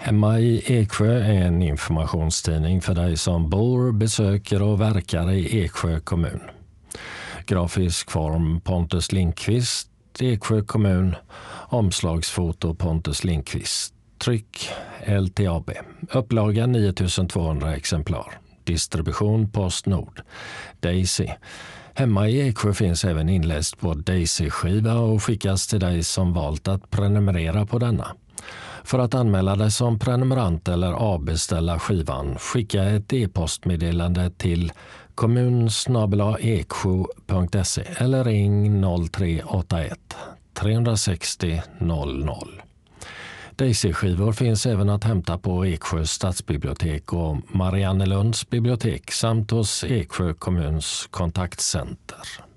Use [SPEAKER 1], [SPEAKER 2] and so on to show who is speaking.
[SPEAKER 1] Hemma i Eksjö är en informationstidning för dig som bor, besöker och verkar i Eksjö kommun. Grafisk form Pontus Lindqvist, Eksjö kommun. Omslagsfoto Pontus Lindqvist. Tryck LTAB. Upplaga 9200 exemplar. Distribution Postnord. Daisy. Hemma i Eksjö finns även inläst på Daisy-skiva och skickas till dig som valt att prenumerera på denna. För att anmäla dig som prenumerant eller avbeställa skivan, skicka ett e-postmeddelande till kommun@eksjo.se eller ring 0381 360 00. Daisy-skivor finns även att hämta på Eksjö stadsbibliotek och Mariannelunds bibliotek samt hos Eksjö kommuns kontaktcenter.